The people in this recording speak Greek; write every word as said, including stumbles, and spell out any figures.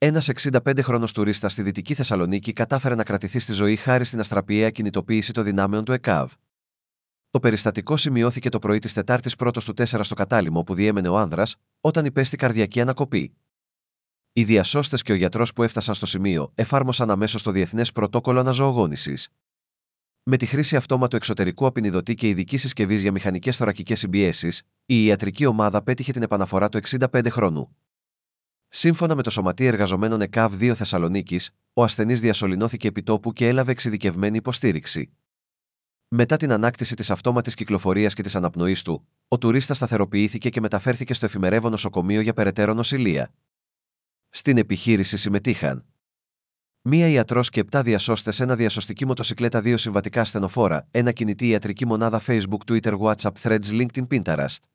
Ένας εξηνταπέντε χρονών τουρίστας στη Δυτική Θεσσαλονίκη κατάφερε να κρατηθεί στη ζωή χάρη στην αστραπιαία κινητοποίηση των δυνάμεων του ΕΚΑΒ. Το περιστατικό σημειώθηκε το πρωί της Τετάρτης πρώτος του τέσσερα στο κατάλημο που διέμενε ο άνδρας, όταν υπέστη καρδιακή ανακοπή. Οι διασώστες και ο γιατρός που έφτασαν στο σημείο εφάρμοσαν αμέσως το διεθνές πρωτόκολλο αναζωογόνησης. Με τη χρήση αυτόματου εξωτερικού απεινιδωτή και ειδική συσκευής για μηχανικές θωρακικές συμπιέσεις, η ιατρική ομάδα πέτυχε την επαναφορά του εξηνταπέντε χρονού. Σύμφωνα με το Σωματείο Εργαζομένων ΕΚΑΒ δύο Θεσσαλονίκης, ο ασθενής διασωληνώθηκε επιτόπου και έλαβε εξειδικευμένη υποστήριξη. Μετά την ανάκτηση της αυτόματης κυκλοφορίας και της αναπνοής του, ο τουρίστας σταθεροποιήθηκε και μεταφέρθηκε στο εφημερεύον νοσοκομείο για περαιτέρω νοσηλεία. Στην επιχείρηση συμμετείχαν μία ιατρός και επτά διασώστες, ένα διασωστική μοτοσικλέτα, δύο συμβατικά ασθενοφόρα, ένα κινητή ιατρική μονάδα Facebook, Twitter, WhatsApp, Threads, LinkedIn, Pinterest.